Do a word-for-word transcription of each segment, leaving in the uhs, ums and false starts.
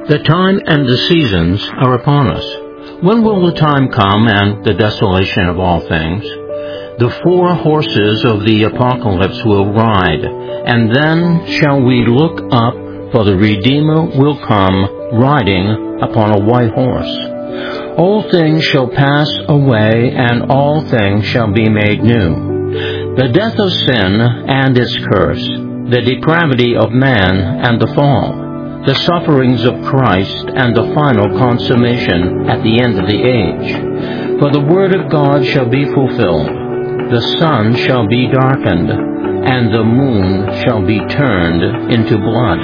The time and the seasons are upon us. When will the time come and the desolation of all things? The four horses of the apocalypse will ride, and then shall we look up, for the Redeemer will come riding upon a white horse. All things shall pass away, and all things shall be made new. The death of sin and its curse, the depravity of man and the fall, the sufferings of Christ and the final consummation at the end of the age. For the word of God shall be fulfilled. The sun shall be darkened, and the moon shall be turned into blood.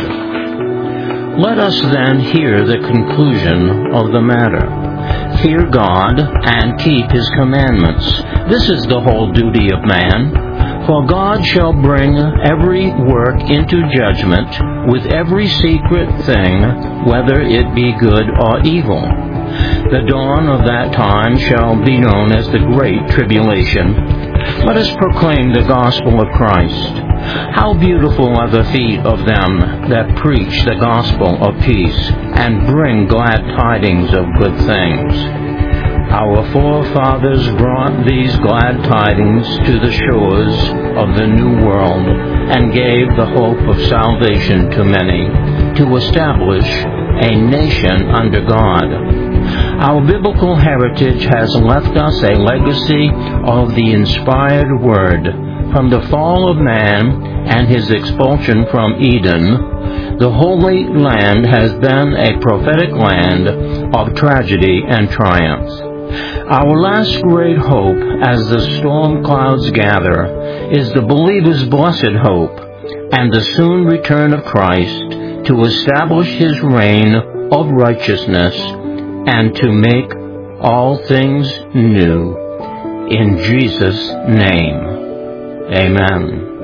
Let us then hear the conclusion of the matter. Fear God and keep His commandments. This is the whole duty of man. For God shall bring every work into judgment with every secret thing, whether it be good or evil. The dawn of that time shall be known as the Great Tribulation. Let us proclaim the gospel of Christ. How beautiful are the feet of them that preach the gospel of peace and bring glad tidings of good things. Our forefathers brought these glad tidings to the shores of the New World and gave the hope of salvation to many, to establish a nation under God. Our biblical heritage has left us a legacy of the inspired Word. From the fall of man and his expulsion from Eden, the Holy Land has been a prophetic land of tragedy and triumph. Our last great hope, as the storm clouds gather, is the believer's blessed hope and the soon return of Christ to establish His reign of righteousness and to make all things new. In Jesus' name, amen.